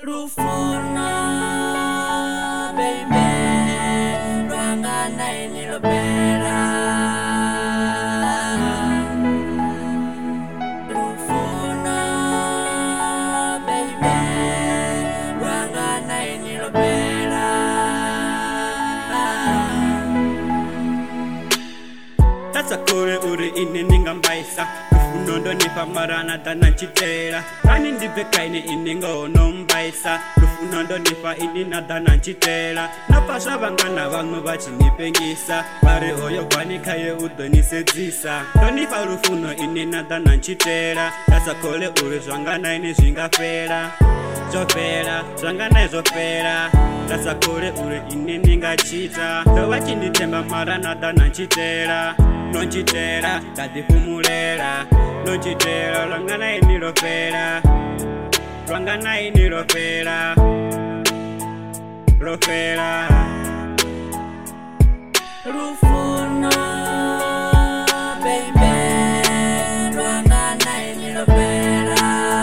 Rufuna, baby, Rwangana inilopera. Rufuna, baby, Rwangana inilopera. Tasa kore uri ini ningambaisa Rufunondo nipamarana dana nchitera Rani ndibeka ini iningo nombaisa Rufunondo nipa ini na dana nchitera Napasha vangana vangu vachi nipengisa Pare oyo kwani kaye udo nisedzisa Donipa rufuno ini na dana nchitera Tasa kore uri zwangana ini zwingafera Zofera, zwangana zofera Tasa kore uri ini ningachita Dovachi nitemba marana dana nchitera Nonchitera, tadipumulera Nonchitera, Rwangana inilopera Rwangana inilopera Lopera Rufuna, baby, Rwangana inilopera.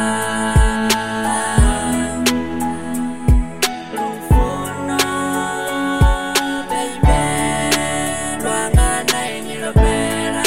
Rufuna, baby, Rwangana inilopera.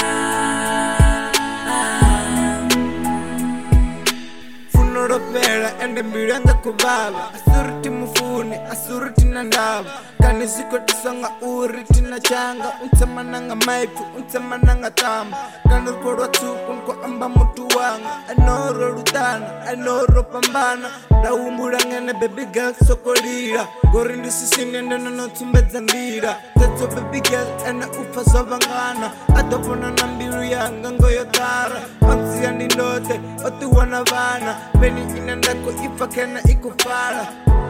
Funoropera ende mbiranga kubaba Asuriti mufuni, asuriti nandaba Kani ziko tisanga uriti na changa Untamananga maipu, untamananga tamba Kani korwa tuku nko amba mutu wanga Anoro rutana, anoro pambana Daumbura ngene baby girl sokolira Gorindi sisini ndena no tumbeza ndira Teto baby girl ene ufa sovangana Adopona na mbiru yanga ngoyo tara Mamsi yani ndote, otu wanavana Beni inandako ifa kena ikufala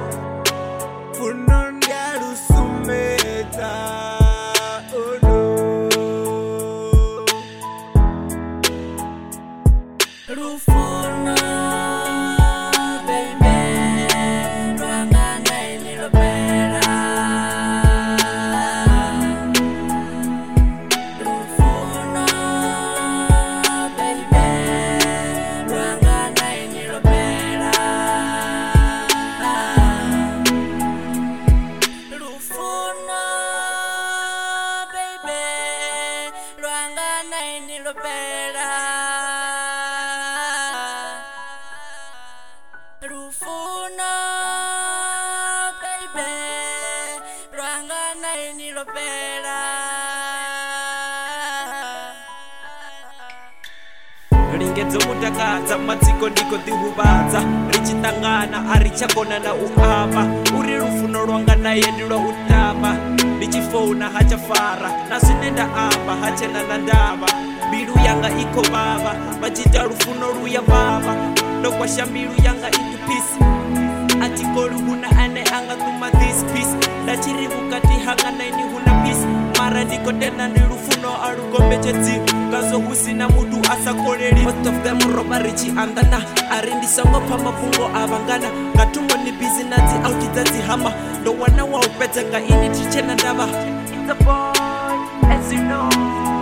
Funondia rusumeta Oh no Rufuna, baby, Rwangana inilopera. Rufuna, baby, Rwangana inilopera. Rufuna, baby, Rwangana inilopera. Rufuna, baby, Rwangana inilopera. Ringedzo mutakadza matsiko ndiko dihuvadza richitangana arichakona na uamba uri rufuno rwanga naye ndilo utamba ndichifona hachafara na zwine ndaamba hachena na ndava mbilu yanga iko vava vachita rufuno ruya vava ndokwasha mbilu yanga into peace atikolu huna ane anga tuma this peace ndachiri vukati hanga naini huna peace mara ndiko tena ndi rufuno alugombechedzi kazo husina mutu asakoleli most of them roba richi andana arindisongo pa mafungo avangana ngatungo ni bizinati autidzazi hama ndo wana wa upetanga ini tichena ndava it's a boy as you know